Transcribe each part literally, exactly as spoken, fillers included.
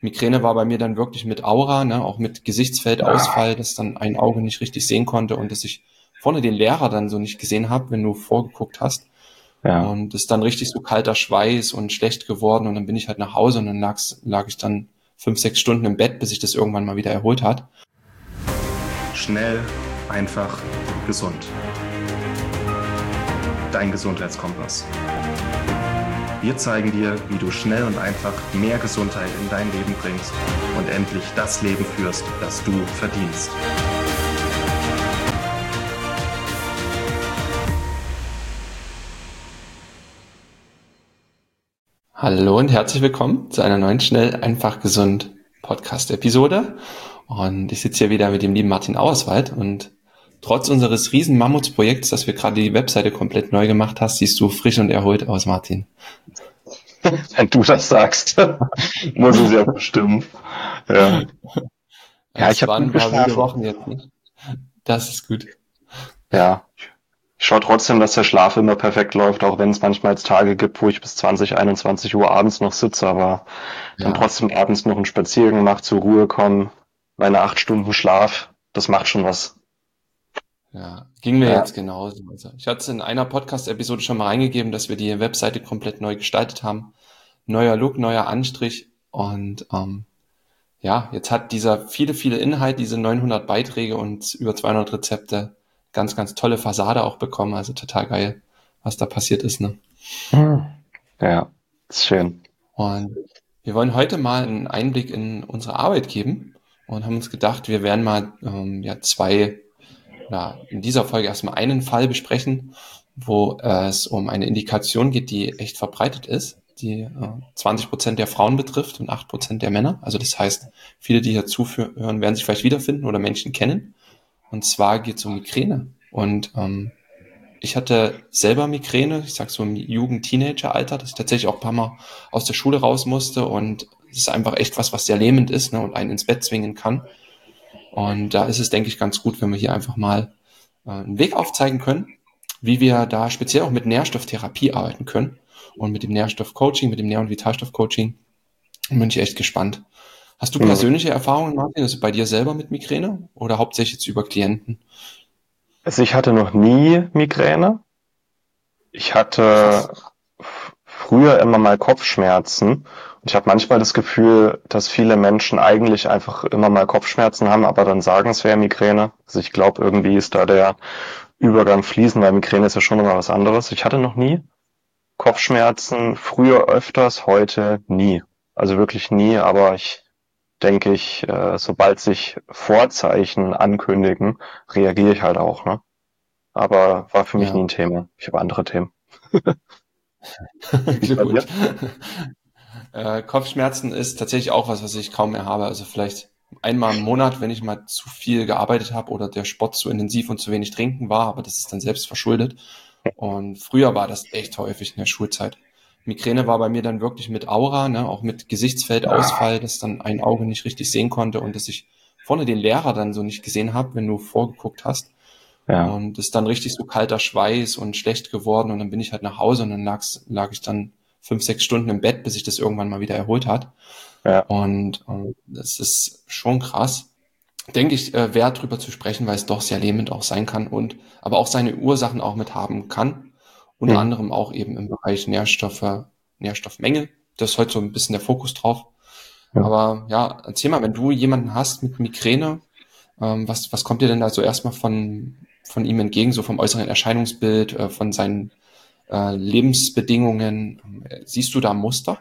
Migräne war bei mir dann wirklich mit Aura, ne, auch mit Gesichtsfeldausfall, dass dann ein Auge nicht richtig sehen konnte und dass ich vorne den Lehrer dann so nicht gesehen habe, wenn du vorgeguckt hast. Ja. Und es ist dann richtig so kalter Schweiß und schlecht geworden und dann bin ich halt nach Hause und dann lag's, lag ich dann fünf, sechs Stunden im Bett, bis sich das irgendwann mal wieder erholt hat. Schnell, einfach, gesund. Dein Gesundheitskompass. Wir zeigen dir, wie du schnell und einfach mehr Gesundheit in dein Leben bringst und endlich das Leben führst, das du verdienst. Hallo und herzlich willkommen zu einer neuen Schnell, einfach, gesund Podcast-Episode. Und ich sitze hier wieder mit dem lieben Martin Auerswald und trotz unseres riesen Mammutsprojekts, dass wir gerade die Webseite komplett neu gemacht hast, siehst du frisch und erholt aus, Martin. Wenn du das sagst, muss es ja bestimmen. Ja, ja, ich Es habe waren gut ein paar wilde geschlafen. Wochen jetzt nicht. Das ist gut. Ja, ich schaue trotzdem, dass der Schlaf immer perfekt läuft, auch wenn es manchmal jetzt Tage gibt, wo ich bis zwanzig, einundzwanzig Uhr abends noch sitze, aber dann Ja, trotzdem abends noch einen Spaziergang mache, zur Ruhe kommen, meine acht Stunden Schlaf, das macht schon was. ja, ging mir Ja, jetzt genauso. Also ich hatte es in einer Podcast-Episode schon mal reingegeben, dass wir die Webseite komplett neu gestaltet haben. Neuer Look, neuer Anstrich und ähm, ja, jetzt hat dieser viele, viele Inhalte, diese neunhundert Beiträge und über zweihundert Rezepte ganz, ganz tolle Fassade auch bekommen. Also total geil, was da passiert ist, ne? Hm. Ja, ist schön. Und wir wollen heute mal einen Einblick in unsere Arbeit geben und haben uns gedacht, wir werden mal ähm, ja zwei, ja, in dieser Folge erstmal einen Fall besprechen, wo es um eine Indikation geht, die echt verbreitet ist, die äh, zwanzig Prozent der Frauen betrifft und acht Prozent der Männer. Also das heißt, viele, die hier zuhören, werden sich vielleicht wiederfinden oder Menschen kennen. Und zwar geht es um Migräne. Und ähm, ich hatte selber Migräne, ich sag so im Jugend-Teenager-Alter, dass ich tatsächlich auch ein paar Mal aus der Schule raus musste und es ist einfach echt was, was sehr lähmend ist, ne, und einen ins Bett zwingen kann. Und da ist es, denke ich, ganz gut, wenn wir hier einfach mal äh, einen Weg aufzeigen können, wie wir da speziell auch mit Nährstofftherapie arbeiten können und mit dem Nährstoffcoaching, mit dem Nähr- und Vitalstoffcoaching. Bin ich echt gespannt. Hast du Hm. persönliche Erfahrungen, Martin, also bei dir selber mit Migräne oder hauptsächlich jetzt über Klienten? Also ich hatte noch nie Migräne. Ich Krass. hatte f- früher immer mal Kopfschmerzen. Und ich habe manchmal das Gefühl, dass viele Menschen eigentlich einfach immer mal Kopfschmerzen haben, aber dann sagen, es wäre Migräne. Also ich glaube, irgendwie ist da der Übergang fließend, weil Migräne ist ja schon immer was anderes. Ich hatte noch nie Kopfschmerzen, früher öfters, heute nie. Also wirklich nie, aber ich denke ich, äh, sobald sich Vorzeichen ankündigen, reagiere ich halt auch, ne? Aber war für mich nie Ja, ein Thema. Ich habe andere Themen. Wie ist bei Glückwunsch. dir? Äh, Kopfschmerzen ist tatsächlich auch was, was ich kaum mehr habe. Also vielleicht einmal im Monat, wenn ich mal zu viel gearbeitet habe oder der Sport zu intensiv und zu wenig trinken war, aber das ist dann selbst verschuldet. Und früher war das echt häufig in der Schulzeit. Migräne war bei mir dann wirklich mit Aura, ne, auch mit Gesichtsfeldausfall, dass dann ein Auge nicht richtig sehen konnte und dass ich vorne den Lehrer dann so nicht gesehen habe, wenn du vorgeguckt hast. Ja, Und es ist dann richtig so kalter Schweiß und schlecht geworden und dann bin ich halt nach Hause und dann lag's, lag ich dann fünf, sechs Stunden im Bett, bis sich das irgendwann mal wieder erholt hat. ja. Und ähm, das ist schon krass. Denke ich, äh, wert drüber zu sprechen, weil es doch sehr lähmend auch sein kann und aber auch seine Ursachen auch mit haben kann. Unter Hm. anderem auch eben im Bereich Nährstoffe, Nährstoffmenge. Das ist heute so ein bisschen der Fokus drauf. Ja. Aber ja, erzähl mal, wenn du jemanden hast mit Migräne, ähm, was, was kommt dir denn da so erstmal von, von ihm entgegen, so vom äußeren Erscheinungsbild, äh, von seinen äh, Lebensbedingungen? Äh, Siehst du da Muster?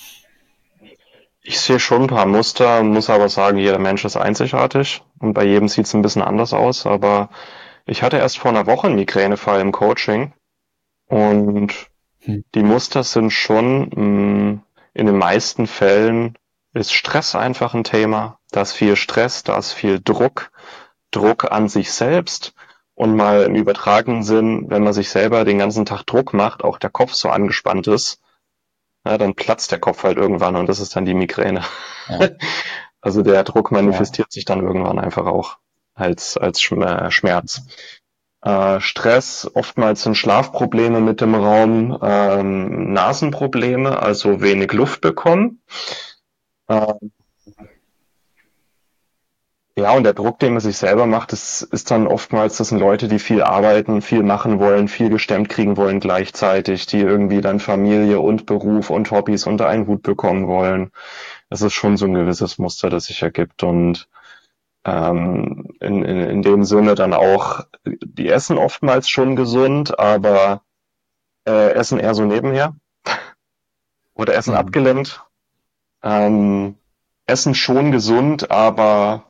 Ich sehe schon ein paar Muster, muss aber sagen, jeder Mensch ist einzigartig und bei jedem sieht es ein bisschen anders aus. Aber ich hatte erst vor einer Woche einen Migränefall im Coaching und Hm. die Muster sind schon, mh, in den meisten Fällen ist Stress einfach ein Thema. Da ist viel Stress, da ist viel Druck, Druck an sich selbst und mal im übertragenen Sinn, wenn man sich selber den ganzen Tag Druck macht, auch der Kopf so angespannt ist, ja, dann platzt der Kopf halt irgendwann und das ist dann die Migräne. Ja, Also der Druck ja, manifestiert sich dann irgendwann einfach auch als, als Schm- Schmerz. Äh, Stress, oftmals sind Schlafprobleme mit dem Raum, ähm, Nasenprobleme, also wenig Luft bekommen. Äh, Ja, und der Druck, den man sich selber macht, das ist dann oftmals, das sind Leute, die viel arbeiten, viel machen wollen, viel gestemmt kriegen wollen gleichzeitig, die irgendwie dann Familie und Beruf und Hobbys unter einen Hut bekommen wollen. Das ist schon so ein gewisses Muster, das sich ergibt. Und ähm, in, in, in dem Sinne dann auch, die essen oftmals schon gesund, aber äh, essen eher so nebenher oder essen Mhm. abgelenkt. Ähm, essen schon gesund, aber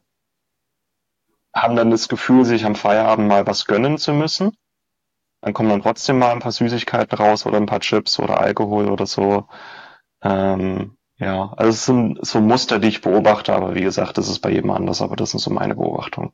haben dann das Gefühl, sich am Feierabend mal was gönnen zu müssen. Dann kommen dann trotzdem mal ein paar Süßigkeiten raus oder ein paar Chips oder Alkohol oder so. Ähm, ja, also es sind so Muster, die ich beobachte, aber wie gesagt, das ist bei jedem anders, aber das sind so meine Beobachtungen.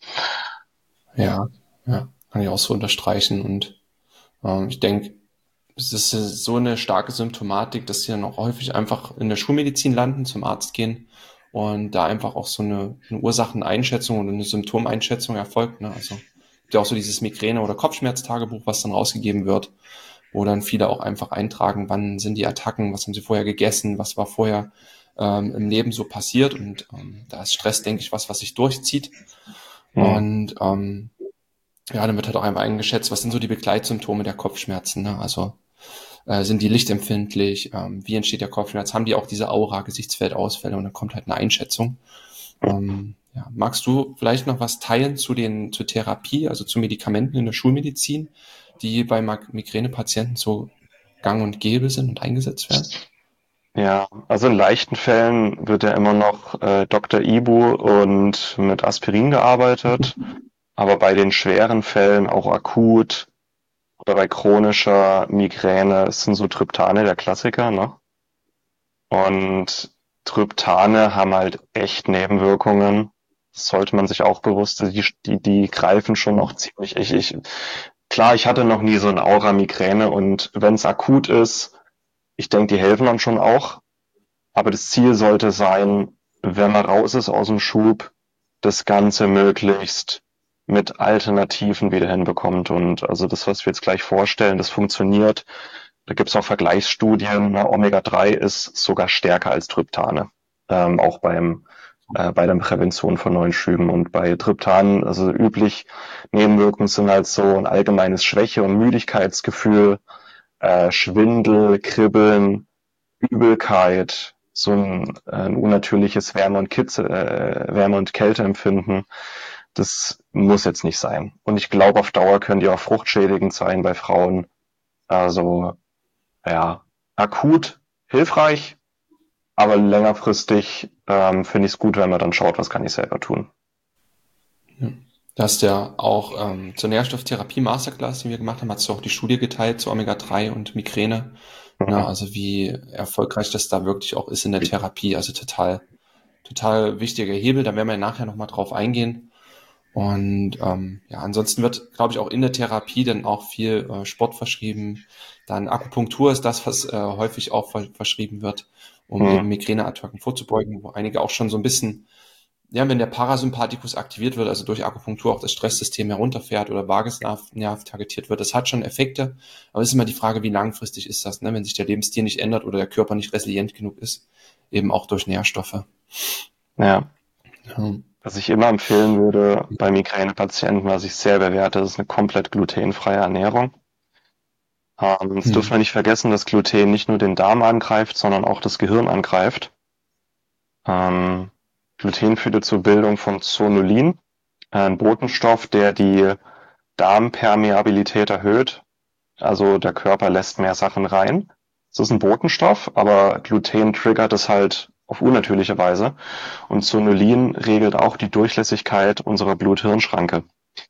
Ja, ja, kann ich auch so unterstreichen. Und ähm, ich denke, es ist äh, so eine starke Symptomatik, dass sie dann auch häufig einfach in der Schulmedizin landen, zum Arzt gehen und da einfach auch so eine, eine Ursacheneinschätzung oder eine Symptomeinschätzung erfolgt. Ne? Also gibt ja auch so dieses Migräne- oder Kopfschmerztagebuch, was dann rausgegeben wird, wo dann viele auch einfach eintragen, wann sind die Attacken, was haben sie vorher gegessen, was war vorher ähm, im Leben so passiert. Und ähm, da ist Stress, denke ich, was, was sich durchzieht. Hm. Und ähm, ja, dann wird halt auch einfach eingeschätzt, was sind so die Begleitsymptome der Kopfschmerzen. Ne? Also äh, sind die lichtempfindlich? Ähm, wie entsteht der Kopfschmerz? Haben die auch diese Aura, Gesichtsfeldausfälle? Und dann kommt halt eine Einschätzung. Ähm, ja. Magst du vielleicht noch was teilen zu den, zur Therapie, also zu Medikamenten in der Schulmedizin, die bei Migränepatienten so gang und gäbe sind und eingesetzt werden? Ja, also in leichten Fällen wird ja immer noch äh, Doktor Ibu und mit Aspirin gearbeitet, aber bei den schweren Fällen auch akut oder bei chronischer Migräne es sind so Triptane der Klassiker, ne? Und Triptane haben halt echt Nebenwirkungen. Das sollte man sich auch bewusst sein. Die, die, die greifen schon auch ziemlich. Ich, ich, klar, ich hatte noch nie so eine Aura-Migräne und wenn es akut ist, ich denke, die helfen dann schon auch. Aber das Ziel sollte sein, wenn man raus ist aus dem Schub, das Ganze möglichst mit Alternativen wieder hinbekommt. Und also das, was wir jetzt gleich vorstellen, das funktioniert. Da gibt es auch Vergleichsstudien. Ne? Omega drei ist sogar stärker als Tryptane, ähm, auch beim äh, bei der Prävention von neuen Schüben. Und bei Triptanen, also üblich, Nebenwirkungen sind halt so ein allgemeines Schwäche- und Müdigkeitsgefühl, äh, Schwindel, Kribbeln, Übelkeit, so ein, äh, ein unnatürliches Wärme- und, Kitze, äh, Wärme- und Kälteempfinden. Das muss jetzt nicht sein. Und ich glaube, auf Dauer können die auch fruchtschädigend sein bei Frauen. Also ja, akut hilfreich, aber längerfristig ähm, finde ich es gut, wenn man dann schaut, was kann ich selber tun. Ja. Da hast du ja auch ähm, zur Nährstofftherapie Masterclass, die wir gemacht haben, hast du auch die Studie geteilt zu Omega drei und Migräne. Na, Mhm. also wie erfolgreich das da wirklich auch ist in der Therapie. Also total, total wichtiger Hebel. Da werden wir nachher nochmal drauf eingehen. Und ähm, ja, ansonsten wird, glaube ich, auch in der Therapie dann auch viel äh, Sport verschrieben. Dann Akupunktur ist das, was äh, häufig auch ver verschrieben wird, um eben Mhm. Migräneattacken vorzubeugen, wo einige auch schon so ein bisschen, ja, wenn der Parasympathikus aktiviert wird, also durch Akupunktur auch das Stresssystem herunterfährt oder Vagusnerv Nerv targetiert wird, das hat schon Effekte. Aber es ist immer die Frage, wie langfristig ist das, ne? Wenn sich der Lebensstil nicht ändert oder der Körper nicht resilient genug ist, eben auch durch Nährstoffe. Ja, Ja. was ich immer empfehlen würde bei Migränepatienten, was ich sehr bewerte, ist eine komplett glutenfreie Ernährung. Ähm, das dürfen Hm. wir nicht vergessen, dass Gluten nicht nur den Darm angreift, sondern auch das Gehirn angreift. Ähm, Gluten führt zur Bildung von Zonulin, ein Botenstoff, der die Darmpermeabilität erhöht. Also der Körper lässt mehr Sachen rein. Es ist ein Botenstoff, aber Gluten triggert es halt auf unnatürliche Weise. Und Zonulin regelt auch die Durchlässigkeit unserer Blut-Hirn-Schranke.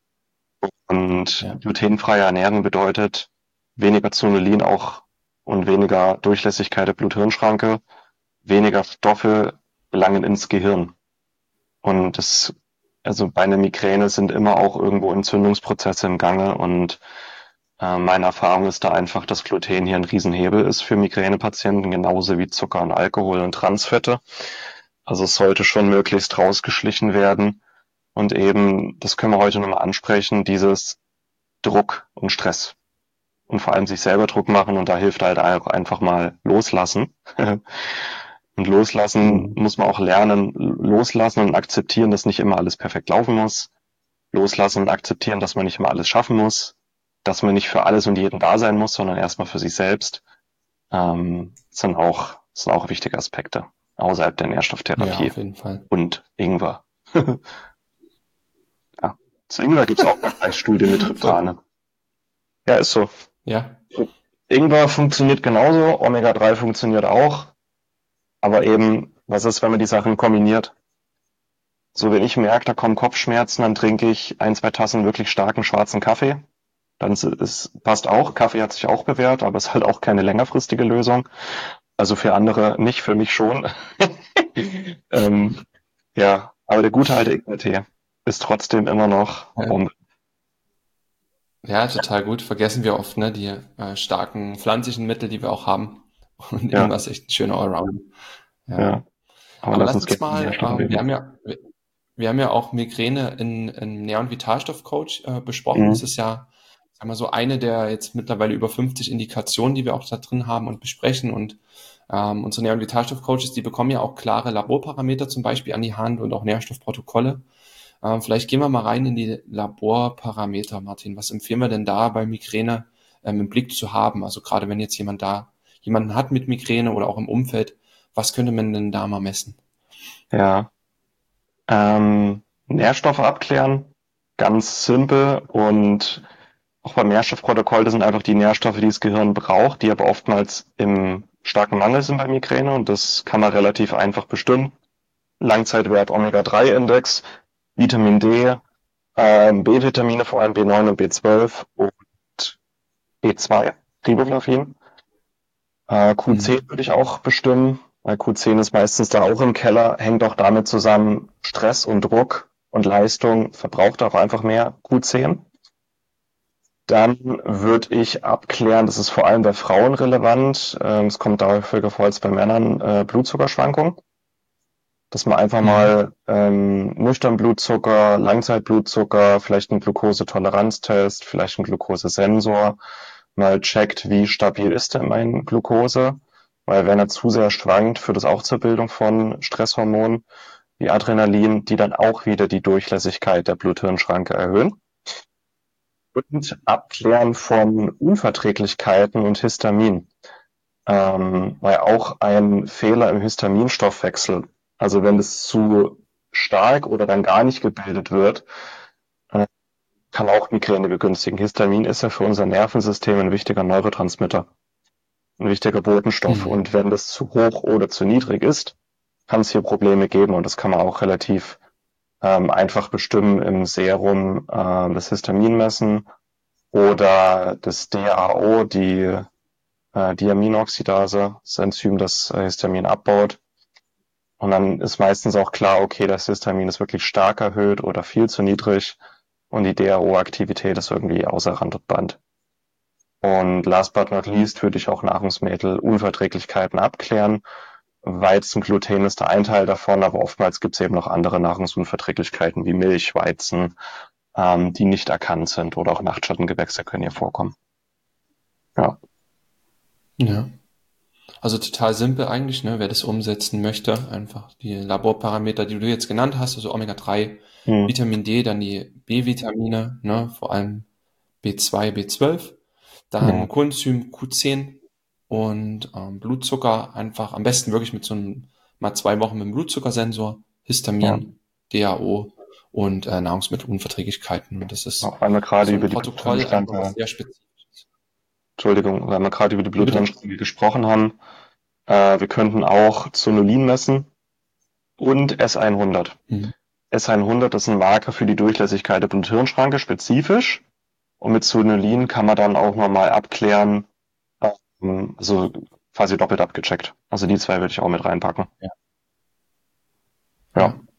Und Ja. glutenfreie Ernährung bedeutet weniger Zonulin auch und weniger Durchlässigkeit der Blut-Hirn-Schranke, weniger Stoffe gelangen ins Gehirn. Und das, also bei einer Migräne sind immer auch irgendwo Entzündungsprozesse im Gange und äh, meine Erfahrung ist da einfach, dass Gluten hier ein Riesenhebel ist für Migränepatienten, genauso wie Zucker und Alkohol und Transfette. Also es sollte schon möglichst rausgeschlichen werden. Und eben, das können wir heute nochmal ansprechen, dieses Druck und Stress. Und vor allem sich selber Druck machen und da hilft halt auch einfach mal loslassen. Und loslassen Hm. muss man auch lernen. loslassen und akzeptieren, dass nicht immer alles perfekt laufen muss. Loslassen und akzeptieren, dass man nicht immer alles schaffen muss. Dass man nicht für alles und jeden da sein muss, sondern erstmal für sich selbst. Ähm, sind auch, sind auch wichtige Aspekte außerhalb der Ja, Nährstofftherapie auf jeden Fall. und Ingwer. Ja. Zu Ingwer gibt's auch eine Vergleichsstudie mit Tryptane. Ja, ist so. Ja, Ingwer funktioniert genauso, Omega drei funktioniert auch, aber eben, was ist, wenn man die Sachen kombiniert? So, wenn ich merke, da kommen Kopfschmerzen, dann trinke ich ein, zwei Tassen wirklich starken schwarzen Kaffee. Dann ist es, passt auch. Kaffee hat sich auch bewährt, aber ist halt auch keine längerfristige Lösung. Also für andere nicht, für mich schon. ähm, ja, aber der gute alte Ingwertee ist trotzdem immer noch ja, Bombe. ja, total gut. Vergessen wir oft, ne, die äh, starken pflanzlichen Mittel, die wir auch haben. Und Ja, irgendwas echt ein schöner Allround. Ja. ja. Aber Aber lass lass uns uns gerne über mal, Nährstoffe ähm, wir reden. haben ja, wir, wir haben ja auch Migräne in, in Nähr- und Vitalstoffcoach äh, besprochen. Das Mhm. ist ja, sagen wir so, eine der jetzt mittlerweile über fünfzig Indikationen, die wir auch da drin haben und besprechen. Und ähm, unsere Nähr- und Vitalstoffcoaches, die bekommen ja auch klare Laborparameter zum Beispiel an die Hand und auch Nährstoffprotokolle. Ähm, vielleicht gehen wir mal rein in die Laborparameter, Martin. Was empfehlen wir denn da bei Migräne ähm, im Blick zu haben? Also gerade wenn jetzt jemand da jemanden hat mit Migräne oder auch im Umfeld, was könnte man denn da mal messen? Ja. Ähm, Nährstoffe abklären, ganz simpel und auch beim Nährstoffprotokoll, das sind einfach die Nährstoffe, die das Gehirn braucht, die aber oftmals im starken Mangel sind bei Migräne und das kann man relativ einfach bestimmen. Langzeitwert Omega drei Index, Vitamin D, ähm, B-Vitamine, vor allem B neun und B zwölf und B zwei, Riboflavin. Äh, Q zehn Mhm. würde ich auch bestimmen, weil Q zehn ist meistens dann auch im Keller, hängt auch damit zusammen, Stress und Druck und Leistung verbraucht auch einfach mehr Q zehn. Dann würde ich abklären, das ist vor allem bei Frauen relevant, ähm, es kommt häufiger vor als bei Männern, äh, Blutzuckerschwankungen. Dass man einfach Mhm. mal ähm, nüchtern Blutzucker, Langzeitblutzucker, vielleicht einen Glukosetoleranztest, vielleicht einen Glukosesensor, mal checkt, wie stabil ist denn mein Glukose. Weil wenn er zu sehr schwankt, führt es auch zur Bildung von Stresshormonen wie Adrenalin, die dann auch wieder die Durchlässigkeit der Blut-Hirn-Schranke erhöhen. Und Abklären von Unverträglichkeiten und Histamin. Ähm, weil auch ein Fehler im Histaminstoffwechsel, also wenn es zu stark oder dann gar nicht gebildet wird, äh, kann auch Migräne begünstigen. Histamin ist ja für unser Nervensystem ein wichtiger Neurotransmitter, ein wichtiger Botenstoff. Mhm. Und wenn das zu hoch oder zu niedrig ist, kann es hier Probleme geben. Und das kann man auch relativ ähm, einfach bestimmen im Serum, äh, das Histamin messen oder das D A O, die äh, Diaminoxidase, das Enzym, das äh, Histamin abbaut. Und dann ist meistens auch klar, okay, das Histamin ist wirklich stark erhöht oder viel zu niedrig und die D A O-Aktivität ist irgendwie außer Rand und Band. Und last but not least würde ich auch Nahrungsmittelunverträglichkeiten abklären. Weizen, Gluten ist da ein Teil davon, aber oftmals gibt es eben noch andere Nahrungsunverträglichkeiten wie Milch, Weizen, ähm, die nicht erkannt sind oder auch Nachtschattengewächse können hier vorkommen. Ja. Ja. Also total simpel eigentlich, ne? Wer das umsetzen möchte, einfach die Laborparameter, die du jetzt genannt hast, also Omega drei, Hm. Vitamin D, dann die B-Vitamine, ne? Vor allem B zwei, B zwölf, Ja. dann Coenzym Q zehn und ähm, Blutzucker einfach am besten wirklich mit so einem mal zwei Wochen mit dem Blutzuckersensor, Ja. Histamin, D A O und äh, Nahrungsmittelunverträglichkeiten. Und das ist Auch weil wir gerade so ein über die Protokoll einfach was Bluthirnschranke, sehr spezifisches. Entschuldigung, weil wir gerade über die Wie bitte? Bluthirnschranke gesprochen haben, äh, wir könnten auch Zonulin messen und S hundert. Hm. S hundert ist ein Marker für die Durchlässigkeit der Blut-Hirn-Schranke spezifisch. Und mit Zonulin kann man dann auch nochmal abklären, ähm, also quasi doppelt abgecheckt. Also die zwei würde ich auch mit reinpacken. Ja. Ja. Ja.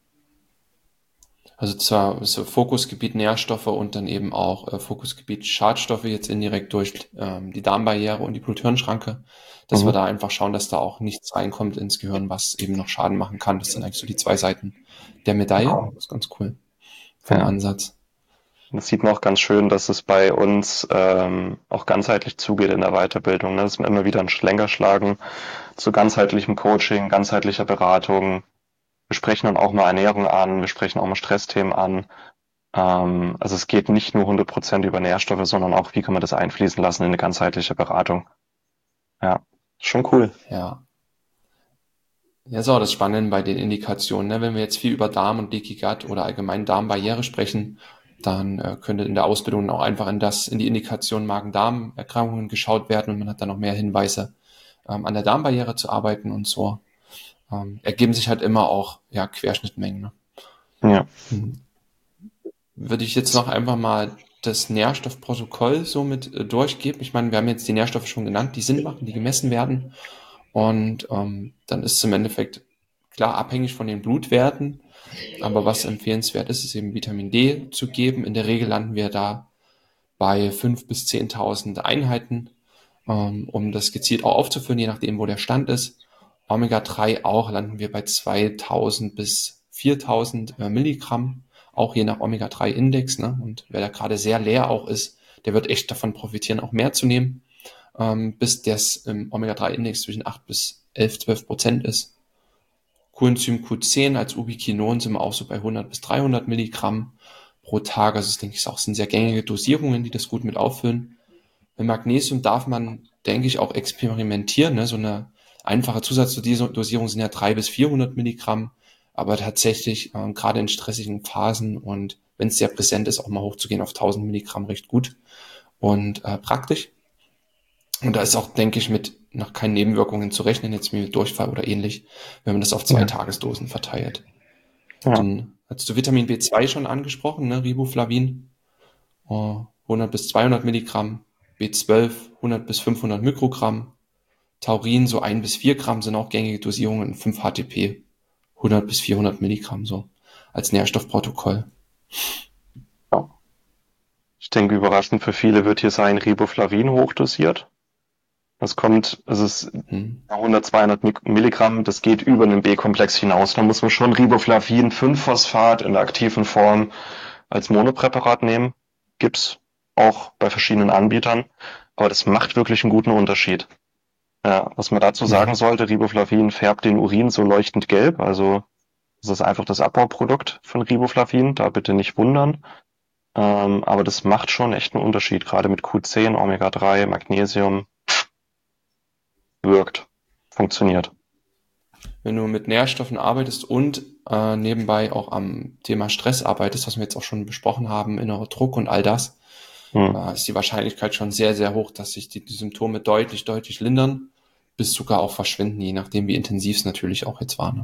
Also zwar so Fokusgebiet Nährstoffe und dann eben auch äh, Fokusgebiet Schadstoffe jetzt indirekt durch ähm, die Darmbarriere und die Blut-Hirn-Schranke, dass wir Mhm. da einfach schauen, dass da auch nichts reinkommt ins Gehirn, was eben noch Schaden machen kann. Das sind eigentlich so die zwei Seiten der Medaille. Genau. Das ist ganz cool vom Ja. Ansatz. Das sieht man auch ganz schön, dass es bei uns ähm, auch ganzheitlich zugeht in der Weiterbildung. Ne? Dass wir immer wieder einen Schlenker schlagen zu ganzheitlichem Coaching, ganzheitlicher Beratung, Wir sprechen dann auch mal Ernährung an, wir sprechen auch mal Stressthemen an. Ähm, also es geht nicht nur hundert Prozent über Nährstoffe, sondern auch, wie kann man das einfließen lassen in eine ganzheitliche Beratung. Ja, schon cool. Ja. Ja, ist auch das Spannende bei den Indikationen. Ne? Wenn wir jetzt viel über Darm und Leaky Gut oder allgemein Darmbarriere sprechen, dann äh, könnte in der Ausbildung auch einfach in das, in die Indikation Magen-Darm-Erkrankungen geschaut werden und man hat dann noch mehr Hinweise, ähm, an der Darmbarriere zu arbeiten und so. Ähm, ergeben sich halt immer auch, ja, Querschnittmengen. Ne? Ja. Hm. Würde ich jetzt noch einfach mal das Nährstoffprotokoll so mit äh, durchgeben. Ich meine, wir haben jetzt die Nährstoffe schon genannt, die Sinn machen, die gemessen werden. Und ähm, dann ist es im Endeffekt klar abhängig von den Blutwerten. Aber was empfehlenswert ist, ist eben Vitamin D zu geben. In der Regel landen wir da bei fünf bis zehntausend Einheiten, ähm, um das gezielt auch aufzufüllen, je nachdem, wo der Stand ist. Omega drei auch landen wir bei zweitausend bis viertausend äh, Milligramm, auch je nach Omega drei Index. Ne? Und wer da gerade sehr leer auch ist, der wird echt davon profitieren, auch mehr zu nehmen, ähm, bis das im Omega drei Index zwischen acht bis elf, zwölf Prozent ist. Coenzym Q zehn als Ubiquinon sind wir auch so bei hundert bis dreihundert Milligramm pro Tag. Also das denke ich auch sind sehr gängige Dosierungen, die das gut mit auffüllen. Mit Magnesium darf man, denke ich, auch experimentieren. Ne? So eine einfache Zusatzdosierung sind ja dreihundert bis vierhundert Milligramm. Aber tatsächlich, ähm, gerade in stressigen Phasen und wenn es sehr präsent ist, auch mal hochzugehen auf tausend Milligramm recht gut und äh, praktisch. Und da ist auch, denke ich, mit noch keinen Nebenwirkungen zu rechnen, jetzt wie mit Durchfall oder ähnlich, wenn man das auf zwei Ja. Tagesdosen verteilt. Ja. Dann hast du Vitamin B zwei schon angesprochen, ne? Riboflavin, oh, hundert bis zweihundert Milligramm, B zwölf hundert bis fünfhundert Mikrogramm, Taurin so ein bis vier Gramm sind auch gängige Dosierungen, fünf H T P, hundert bis vierhundert Milligramm so als Nährstoffprotokoll. Ja. Ich denke, überraschend für viele wird hier sein Riboflavin hochdosiert. Das kommt, es ist Hm. hundert, zweihundert Mik- Milligramm, das geht über den B-Komplex hinaus. Da muss man schon Riboflavin fünf Phosphat in der aktiven Form als Monopräparat nehmen. Gibt's auch bei verschiedenen Anbietern. Aber das macht wirklich einen guten Unterschied. Ja, was man dazu sagen Mhm. sollte, Riboflavin färbt den Urin so leuchtend gelb. Also das ist einfach das Abbauprodukt von Riboflavin. Da bitte nicht wundern. Ähm, aber das macht schon echt einen Unterschied. Gerade mit Q zehn, Omega drei, Magnesium. Wirkt. Funktioniert. Wenn du mit Nährstoffen arbeitest und äh, nebenbei auch am Thema Stress arbeitest, was wir jetzt auch schon besprochen haben, innerer Druck und all das, Hm. äh, ist die Wahrscheinlichkeit schon sehr, sehr hoch, dass sich die, die Symptome deutlich, deutlich lindern, bis sogar auch verschwinden, je nachdem, wie intensiv es natürlich auch jetzt war. Ne?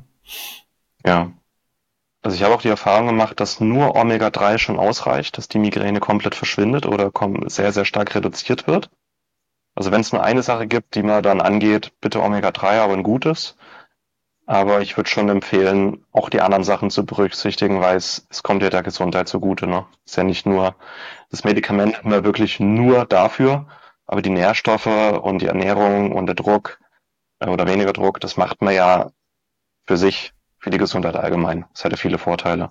Ja. Also ich habe auch die Erfahrung gemacht, dass nur Omega drei schon ausreicht, dass die Migräne komplett verschwindet oder kom- sehr, sehr stark reduziert wird. Also wenn es nur eine Sache gibt, die man dann angeht, bitte Omega drei, aber ein gutes. Aber ich würde schon empfehlen, auch die anderen Sachen zu berücksichtigen, weil es, es kommt ja der Gesundheit zugute. Ne? Ist ja nicht nur das Medikament immer wirklich nur dafür, aber die Nährstoffe und die Ernährung und der Druck äh, oder weniger Druck, das macht man ja für sich, für die Gesundheit allgemein. Das hat ja viele Vorteile.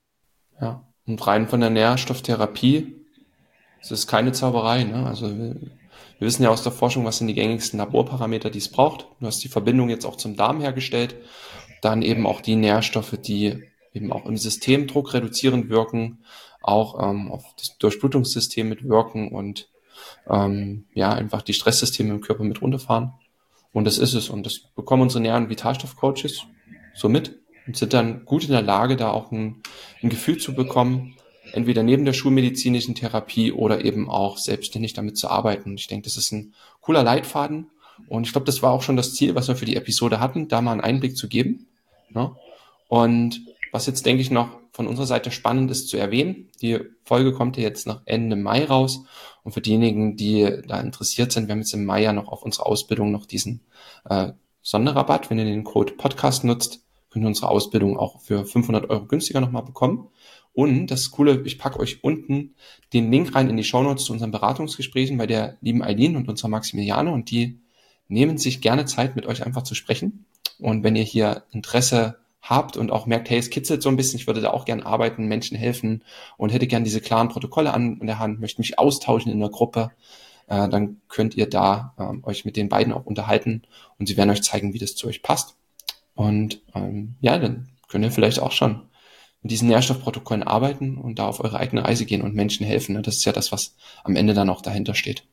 Ja. Und rein von der Nährstofftherapie, es ist keine Zauberei. Ne? Also wir, wir wissen ja aus der Forschung, was sind die gängigsten Laborparameter, die es braucht. Du hast die Verbindung jetzt auch zum Darm hergestellt. Dann eben auch die Nährstoffe, die eben auch im System Druck reduzierend wirken, auch ähm, auf das Durchblutungssystem mitwirken und ähm, ja, einfach die Stresssysteme im Körper mit runterfahren. Und das ist es. Und das bekommen unsere Nähr- und Vitalstoffcoaches so mit und sind dann gut in der Lage, da auch ein, ein Gefühl zu bekommen, entweder neben der schulmedizinischen Therapie oder eben auch selbstständig damit zu arbeiten. Und ich denke, das ist ein cooler Leitfaden. Und ich glaube, das war auch schon das Ziel, was wir für die Episode hatten, da mal einen Einblick zu geben. Ne? Und was jetzt, denke ich, noch von unserer Seite spannend ist zu erwähnen, die Folge kommt ja jetzt noch Ende Mai raus. Und für diejenigen, die da interessiert sind, wir haben jetzt im Mai ja noch auf unsere Ausbildung noch diesen äh, Sonderrabatt. Wenn ihr den Code Podcast nutzt, könnt ihr unsere Ausbildung auch für fünfhundert Euro günstiger nochmal bekommen. Und das Coole, ich packe euch unten den Link rein in die Shownotes zu unseren Beratungsgesprächen bei der lieben Eileen und unserer Maximiliane. Und die nehmen sich gerne Zeit, mit euch einfach zu sprechen. Und wenn ihr hier Interesse habt und auch merkt, hey, es kitzelt so ein bisschen, ich würde da auch gern arbeiten, Menschen helfen und hätte gern diese klaren Protokolle an in der Hand, möchte mich austauschen in der Gruppe, äh, dann könnt ihr da ähm, euch mit den beiden auch unterhalten und sie werden euch zeigen, wie das zu euch passt. Und ähm, ja, dann könnt ihr vielleicht auch schon mit diesen Nährstoffprotokollen arbeiten und da auf eure eigene Reise gehen und Menschen helfen. Das ist ja das, was am Ende dann auch dahinter steht.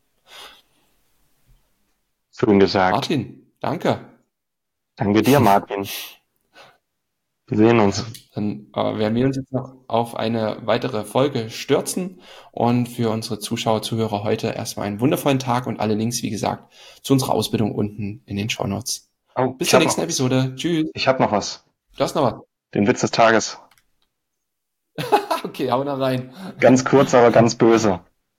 Schön gesagt. Martin, danke. Danke dir, Martin. Wir sehen uns. Dann äh, werden wir uns jetzt noch auf eine weitere Folge stürzen und für unsere Zuschauer, Zuhörer heute erstmal einen wundervollen Tag und alle Links, wie gesagt, zu unserer Ausbildung unten in den Shownotes. Oh, Bis ich zur hab nächsten noch was. Episode. Tschüss. Ich habe noch was. Du hast noch was. Den Witz des Tages. Okay, hau da rein. Ganz kurz, aber ganz böse.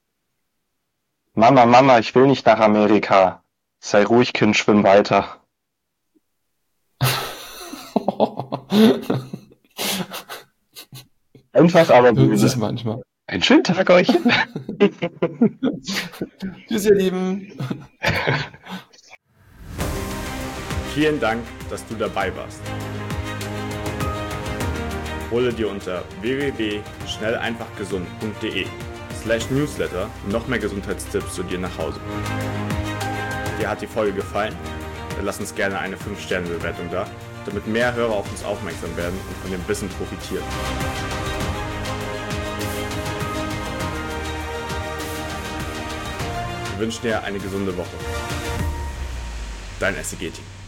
Mama, Mama, ich will nicht nach Amerika. Sei ruhig, Kind, schwimm weiter. Einfach, aber So ist es böse. manchmal. Einen schönen Tag euch. Tschüss, ihr Lieben. Vielen Dank, dass du dabei warst. Hole dir unter w w w punkt schnell einfach gesund punkt de slash newsletter noch mehr Gesundheitstipps zu dir nach Hause. Dir hat die Folge gefallen? Dann lass uns gerne eine fünf Sterne Bewertung da, damit mehr Hörer auf uns aufmerksam werden und von dem Wissen profitieren. Wir wünschen dir eine gesunde Woche. Dein S C G-Team.